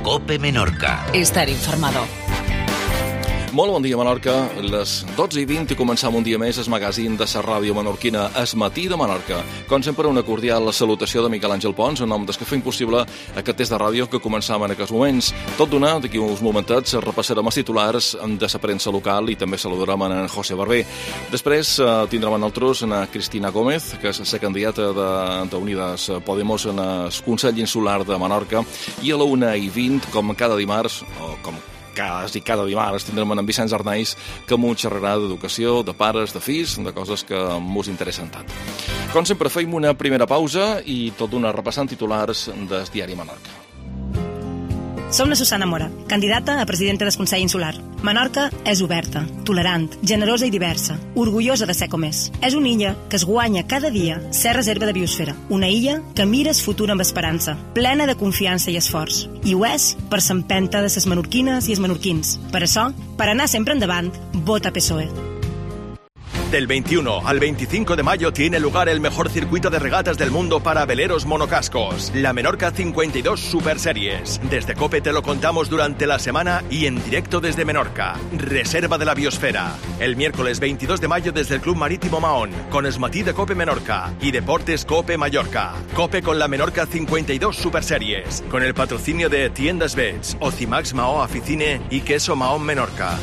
COPE Menorca. Estar informado. Molt bon dia, Menorca. Les 12:20 i començam un dia més el magazín de la ràdio menorquina Es Matí de Menorca. Com sempre, una cordial salutació de Miquel Àngel Pons, en nom dels que fem possible aquest test de ràdio que començam en aquests moments. Tot d'una, d'aquí uns momentets, repassarem els titulars de la premsa local i també saludarem en José Barber. Després tindrem amb nosaltres a Cristina Gómez, que és la candidata d'Unides Podemos en el Consell Insular de Menorca, i a la 1:20, com cada dimarts, o com quasi cada dimarts, tindrem en Vicenç Arnaiz, que m'ho xerrarà d'educació, de pares, de fills, de coses que mos interessen tant. Com sempre, feim una primera pausa i tot d'una repassant titulars del diari Menorca. Som la Susana Mora, candidata a presidenta del Consell Insular. Menorca és oberta, tolerant, generosa i diversa, orgullosa de ser com és. És una illa que es guanya cada dia ser reserva de biosfera. Una illa que mira el futur amb esperança, plena de confiança i esforç. I ho és per l'empenta de les menorquines i els menorquins. Per això, per anar sempre endavant, vota PSOE. Del 21 al 25 de mayo tiene lugar el mejor circuito de regatas del mundo para veleros monocascos, la Menorca 52 Super Series. Desde COPE te lo contamos durante la semana y en directo desde Menorca, Reserva de la Biosfera. El miércoles 22 de mayo desde el Club Marítimo Mahón, con Es Matí de COPE Menorca y Deportes COPE Mallorca. COPE con la Menorca 52 Super Series, con el patrocinio de Tiendas Beds, Ocimax Mahó Aficine y Queso Mahón Menorca.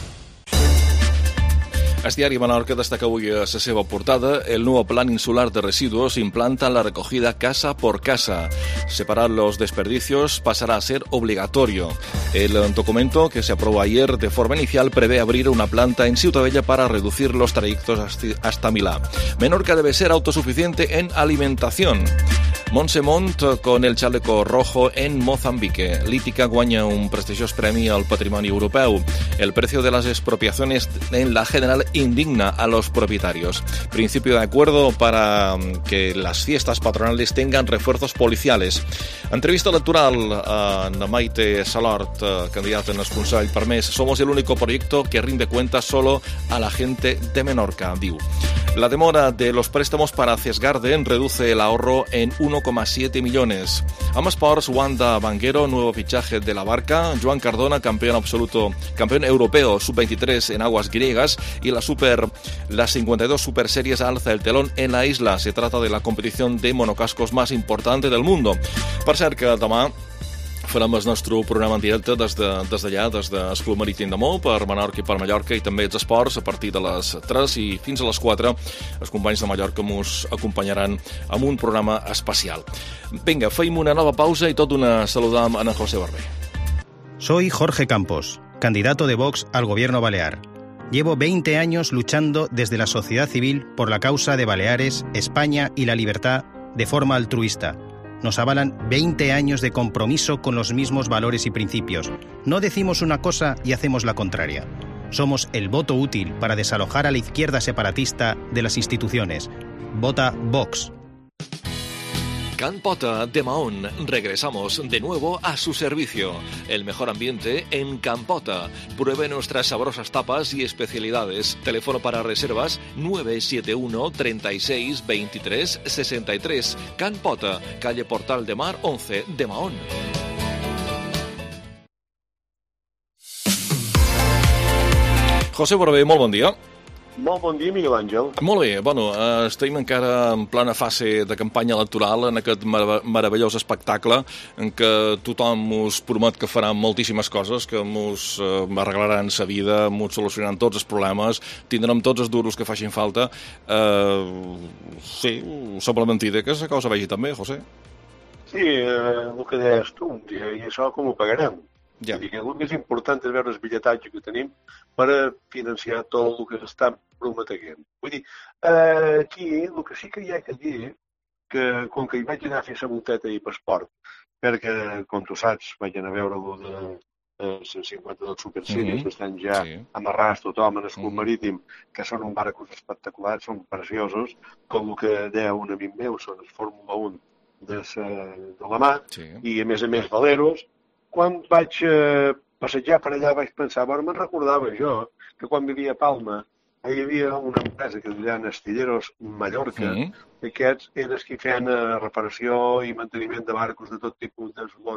El diari Menorca destaca avui a la seva portada: el nuevo plan insular de residuos implanta la recogida casa por casa. Separar los desperdicios pasará a ser obligatorio. El documento, que se aprobó ayer de forma inicial, prevé abrir una planta en Ciutadella para reducir los trayectos hasta Milà. Menorca debe ser autosuficiente en alimentación. Montse Mont con el chaleco rojo en Mozambique. Lítica guanya un prestigiós premi al patrimoni europeu. El precio de las expropiaciones en la General indigna a los propietarios. Principio de acuerdo para que las fiestas patronales tengan refuerzos policiales. Entrevista electoral a Maite Salort, candidata en el Consell per Més. Somos el único proyecto que rinde cuentas solo a la gente de Menorca, diu. La demora de los préstamos para Cesgarden reduce el ahorro en 1,7 millones. Amb esports, Wanda Banguero, nuevo fichaje de la Barca. Joan Cardona, campeón europeo sub-23 en aguas griegas. Y las 52 Super Series alza el telón en la isla. Se trata de la competición de monocascos más importante del mundo. Per cert, que demà farem el nostre programa en directe des d'allà, des del Club Marítim de Mó, per Menorca i per Mallorca, i també els esports a partir de les 3 i fins a les 4. Els companys de Mallorca ens acompanyaran amb un programa especial. Vinga, feim una nova pausa i tot d'una saludam a en José Barber. Soy Jorge Campos, candidato de Vox al gobierno balear. Llevo 20 años luchando desde la sociedad civil por la causa de Baleares, España y la libertad de forma altruista. Nos avalan 20 años de compromiso con los mismos valores y principios. No decimos una cosa y hacemos la contraria. Somos el voto útil para desalojar a la izquierda separatista de las instituciones. Vota Vox. Can Pota de Mahón. Regresamos de nuevo a su servicio. El mejor ambiente en Can Pota. Pruebe nuestras sabrosas tapas y especialidades. Teléfono para reservas 971 36 23 63. Can Pota, calle Portal de Mar 11 de Mahón. José Barber, molt bon dia. Molt bon dia, Miguel Àngel. Molt bé, bueno, estem encara en plena fase de campanya electoral en aquest meravellós espectacle en què tothom us promet que faran moltíssimes coses, que ens arreglaran la vida, ens solucionaran tots els problemes, tindrem tots els duros que facin falta. Sí, sembla mentida que la cosa vagi també, José. Sí, el que deies tu, i això com ho pagarem? Ja. El més important és veure el bitlletatge que tenim per a financiar tot el que s'està prometent. Vull dir, aquí el que sí que hi ha que dir, que com que hi vaig anar a fer la volteta i passaport, perquè, com tu saps, vaig anar a veure de 152 Super Series, estan ja amarrats tothom en el Club Marítim, que són un barcos espectaculars, són preciosos, com el que deia un amic meu, són el Fórmula 1 de la mà, i a més veleros. Quan vaig passejar per allà vaig pensar, bueno, me'n recordava jo que quan vivia a Palma hi havia una empresa que es deia Astilleros Mallorca, i aquests eren els que feien reparació i manteniment de barcos de tot tipus d'eslores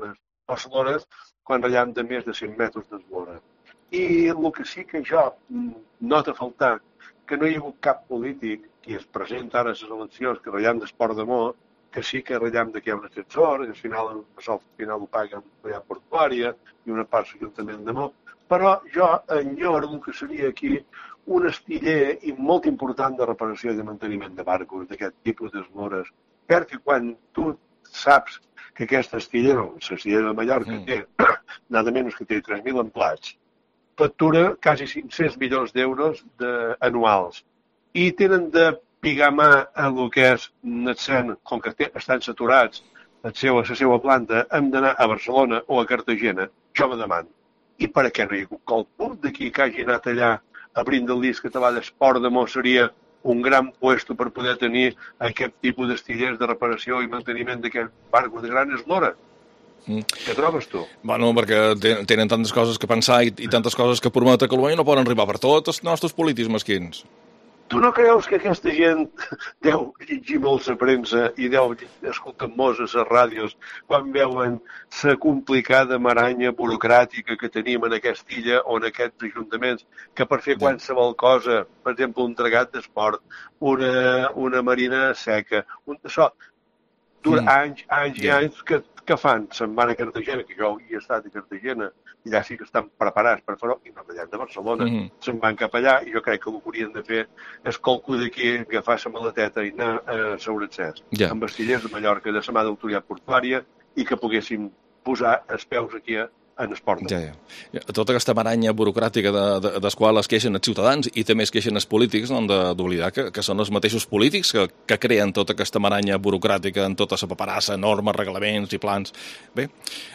Barcelona quan ratllem de més de 100 metres d'eslora. I el que sí que jo noto a faltar, que no hi ha hagut cap polític que es presenta ara a les eleccions que ratllem d'esport de mort, que sí que ratllem d'aquí a un ascensor, i al final ho paguen la portuària i una part l'Ajuntament de Mó, però jo enyoro el que seria aquí un estiller i molt important de reparació i de manteniment de barcos d'aquest tipus d'eslores, perquè quan tu saps que aquesta estilla, l'estilla de Mallorca té nada menys que té 3.000 emplats, factura quasi 500 milions d'euros anuals i tenen de pigar mà a el que és Netsen, com que estan saturats la seva planta, hem d'anar a Barcelona o a Cartagena, jo me demano. I per què no hi ha hagut qualcú d'aquí que hagi anat allà a Brindalís, que treballa esport de Mó, seria un gran puesto per poder tenir aquest tipus d'estillers de reparació i manteniment d'aquest barco de gran eslora? Què trobes tu? Bueno, perquè tenen tantes coses que pensar i tantes coses que prometre que potser no poden arribar per tots els nostres polítics mesquins. Tu no creus que aquesta gent deu llegir molt la premsa i deu escoltar molt a les ràdios quan veuen la complicada maranya burocràtica que tenim en aquesta illa o en aquests ajuntaments, que per fer qualsevol cosa, per exemple, un tragat d'esport, una marina seca, això, dura anys i anys que fan? Se'n van a Cartagena, que jo hi he estat a Cartagena, i allà sí que estan preparats per fer-ho, i no allà de Barcelona. Se'n van cap allà, i jo crec que el que haurien de fer és qualcú d'aquí agafar la maleteta i anar a Saurancès, amb estillers de Mallorca, de la mà d'autoritat portuària, i que poguéssim posar els peus aquí en esport. Tota aquesta maranya burocràtica des qual es queixen els ciutadans i també es queixen els polítics, no han d'oblidar que són els mateixos polítics que creen tota aquesta maranya burocràtica en tota la paperassa, normes, reglaments i plans. Bé,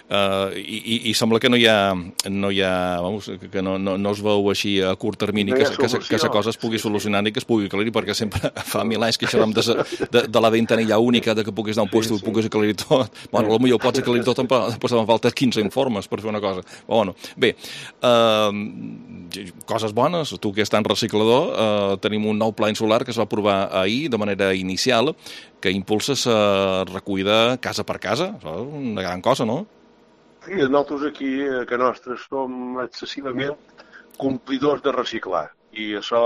i sembla que no hi ha vamos, que no es veu així a curt termini que la cosa es pugui solucionar i que es pugui aclarir, perquè sempre fa 1000 anys que xerrem de la ventanilla única, de que puguis anar a un puesto i puguis aclarir tot. Bueno, potser ho pots aclarir tot, després em falten 15 informes per fer una cosa. Bueno, bé, coses bones. Tu que ets tan reciclador, tenim un nou pla insular que es va aprovar ahir de manera inicial que impulsa la recollida casa per casa. Això és una gran cosa, no? Sí, nosaltres aquí, que nostres, som excessivament complidors de reciclar. I això,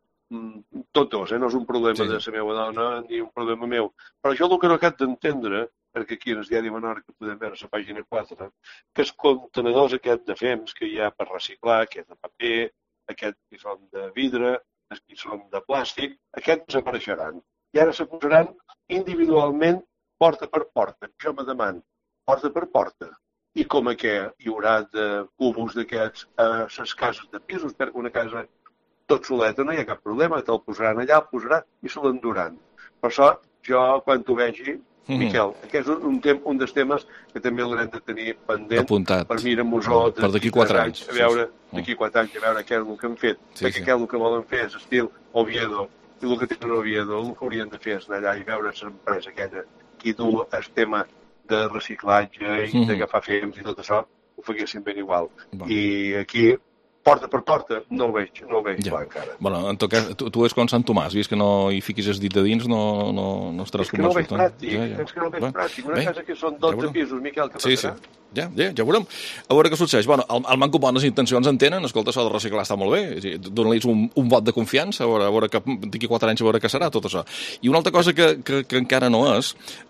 tots dos, no és un problema de la meva dona ni un problema meu. Però jo el que no he d'entendre, perquè aquí en el diari Menorca podem veure la pàgina 4, que els contenedors aquests de fems que hi ha per reciclar, aquests de paper, aquests que són de vidre, els que són de plàstic, aquests desapareixeran. I ara se posaran individualment porta per porta. Jo me demano, porta per porta. I com que hi haurà de cubos d'aquests a les cases de pisos, perquè una casa tot soleta no hi ha cap problema, te'l posaran allà, el posarà i se l'enduran. Per això, jo, quan t'ho vegi, Miquel, aquest és un dels temes que també l'haurem de tenir pendent apuntat per mirar-nos-ho per d'aquí 4 anys. A veure, d'aquí 4 anys, a veure què és el que han fet. Perquè què és el que volen fer, és estil Oviedo. I el que tenen Oviedo, el que haurien de fer és anar allà i veure l'empresa aquella qui du el tema de reciclatge i d'agafar fems i tot això, ho faguessin ben igual. I aquí, porta per porta, no ho veig clar encara. Bueno, en tot cas, tu és com Sant Tomàs, vist que no hi fiquis el dit de dins, no estaràs convençut. És que no ho veig pràctic. Una casa que són 12 pisos, Miquel, que passarà? Ja veurem. A veure què succeeix. Bueno, el Manco bones intencions en tenen, escolta, això de reciclar està molt bé, dona-li un vot de confiança, a veure que d'aquí 4 anys a veure què serà tot això. I una altra cosa que encara no és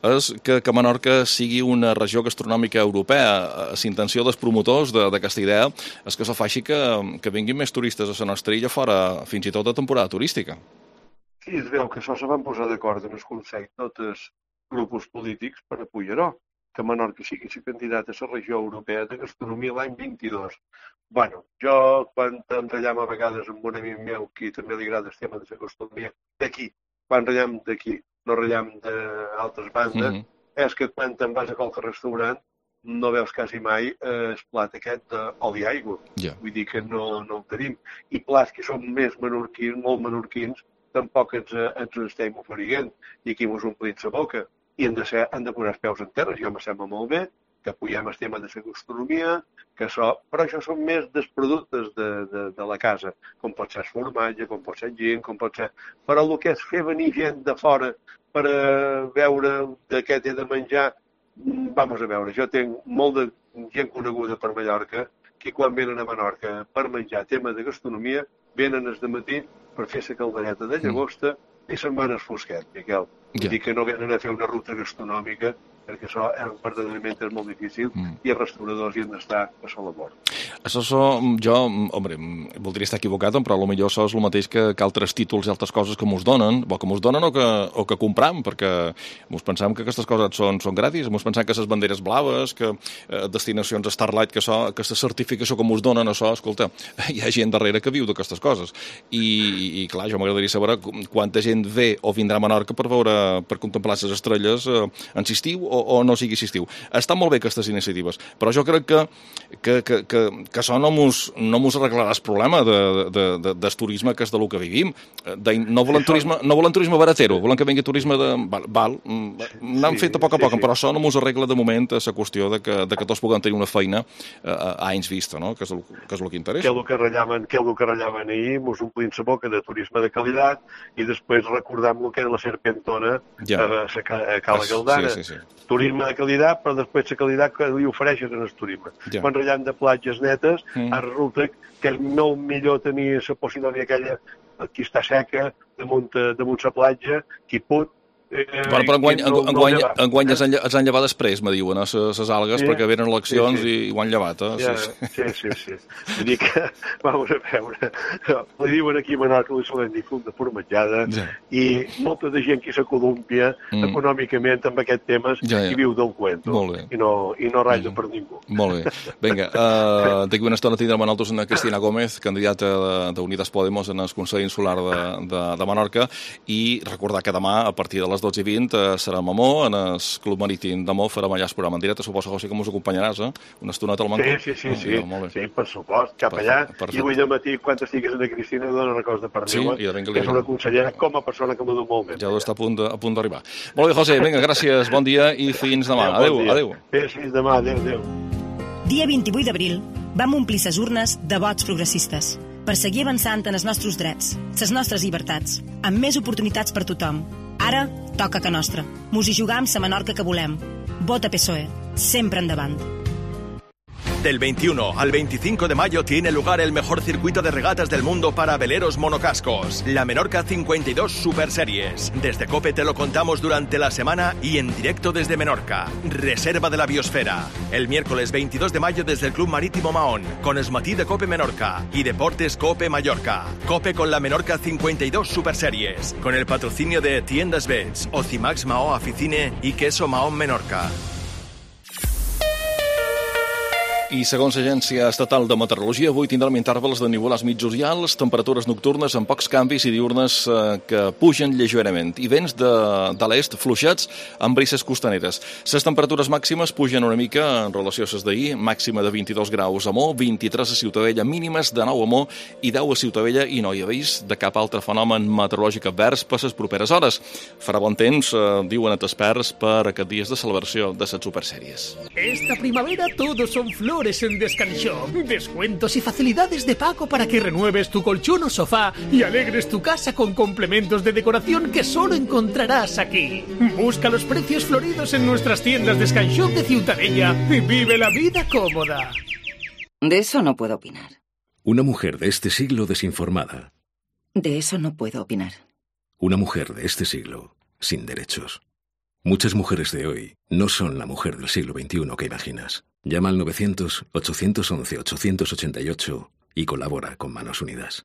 que Menorca sigui una regió gastronòmica europea. La intenció dels promotors d'aquesta idea és que això faci que vinguin més turistes a la nostra illa fora fins i tot de temporada turística. Sí, es veu que això se van posar d'acord en el Consell tots els grups polítics per apoyar-ho, que Menorca sigui candidat a la regió europea de gastronomia l'any 22. Bueno, jo quan em rellam a vegades amb un amic meu que també li agrada el tema de la gastronomia d'aquí, quan rellam d'aquí, no rellam d'altres bandes, és que quan te'n vas a qualque restaurant no veus quasi mai el plat aquest d'oli i aigua. Vull dir que no el tenim. I plats que són més menorquins, molt menorquins, tampoc ens estem oferint. I aquí ens omplim la boca. I han de posar els peus en terra. Jo me sembla molt bé que apoyem el tema de la gastronomia, però això són més dels productes de la casa, com pot ser el formatge, com pot ser el gin, com pot ser... Però el que és fer venir gent de fora per veure de què té de menjar, vamos a veure, jo tinc molt de gent coneguda per Mallorca que quan venen a Menorca per menjar tema de gastronomia, venen des de matí per fer la caldereta de llagosta i se'n van al fosquet, Miquel. Vull dir que no venen a fer una ruta gastronòmica, perquè això verdaderament és molt difícil i els restauradors hi han d'estar a sol amor. Això jo, home, voldria estar equivocat, però potser això és el mateix que altres títols i altres coses que mos donen, o que compram, perquè mos pensam que aquestes coses són gratis, mos pensam que les banderes blaves, que destinacions Starlight, que aquesta certificació que mos donen, això, escolta, hi ha gent darrere que viu d'aquestes coses. I clar, jo m'agradaria saber quanta gent ve o vindrà a Menorca per contemplar les estrelles en estiu o no sigui estiu. Estan molt bé aquestes iniciatives, però jo crec que això no mos arreglarà el problema del turisme, que és del que vivim. No volen turisme baratero, volen que vingui turisme de... N'han fet a poc a poc, però això no mos arregla de moment la qüestió de que tots puguem tenir una feina a anys vista, no? Que és el que interessa. Que és el que ratllaven ahir, mos omplint la boca de turisme de qualitat i després recordam el que era la Serpentona a Cala Galdana. Sí. Turisme de qualitat, però després la qualitat que li ofereixes en el turisme. Quan ratllant de platges netes, resulta que és molt millor tenir la Posidònia aquella que està seca damunt la platja, qui pot. Però enguany es han llevat després, me diuen, les algues, perquè venen eleccions i ho han llevat. Sí. Vull dir que, vamos a veure, li diuen aquí a Menorca li solen dir fum de formatjada i molta de gent que s'acolumpia econòmicament amb aquests temes i viu del cuento i no ratlla per ningú. Molt bé. Vinga, d'aquí una estona tindrem a nosaltres una Cristina Gómez, candidata d'Unides Podemos en el Consell Insular de Menorca, i recordar que demà, a partir de les 12:20, serà a Mamó, en el Club Marítim de Mamó, farem allà el programa en directe. Suposo, José, que mos acompanyaràs, una estoneta al manco? Sí, per supost, cap allà. I avui de matí, quan estigues a Cristina, dona records de part meva, que és una consellera com a persona que m'ho du molt bé. Ja està a punt d'arribar. Molt bé, José, vinga, gràcies, bon dia i fins demà. Adéu. Fins demà, adéu. Dia 28 d'abril vam omplir ses urnes de vots progressistes per seguir avançant en els nostres drets, les nostres llibertats, amb més oportunitats per tothom. Ara toca que nostra. Mos hi jugam la Menorca que volem. Vota PSOE. Sempre endavant. Del 21 al 25 de mayo tiene lugar el mejor circuito de regatas del mundo para veleros monocascos, la Menorca 52 Super Series. Desde COPE te lo contamos durante la semana y en directo desde Menorca, Reserva de la Biosfera. El miércoles 22 de mayo desde el Club Marítimo Mahón, con Esmatí de COPE Menorca y Deportes COPE Mallorca. COPE con la Menorca 52 Super Series, con el patrocinio de Tiendas Bets, Ocimax Mahó Aficine y Queso Mahón Menorca. I segons l'Agència Estatal de Meteorologia, avui tindrem intervals de nívols mitjos i alts, temperatures nocturnes amb pocs canvis i diurnes que pugen lleugerament, i vents de l'est fluixats amb brises costaneres. Les temperatures màximes pugen una mica en relació a les d'ahir, màxima de 22 graus a Mo, 23 a Ciutadella, mínimes de 9 a Mo i 10 a Ciutadella, i no hi ha vist de cap altre fenomen meteorològic advers per les properes hores. Farà bon temps, diuen els experts, per aquest dies de celebració de les supersèries. Esta primavera todos son flores en Descanshop. Descuentos y facilidades de pago para que renueves tu colchón o sofá y alegres tu casa con complementos de decoración que solo encontrarás aquí. Busca los precios floridos en nuestras tiendas Descanshop de Ciutadella y vive la vida cómoda. De eso no puedo opinar. Una mujer de este siglo desinformada. De eso no puedo opinar. Una mujer de este siglo sin derechos. Muchas mujeres de hoy no son la mujer del siglo XXI que imaginas. Llama al 900-811-888 y colabora con Manos Unidas.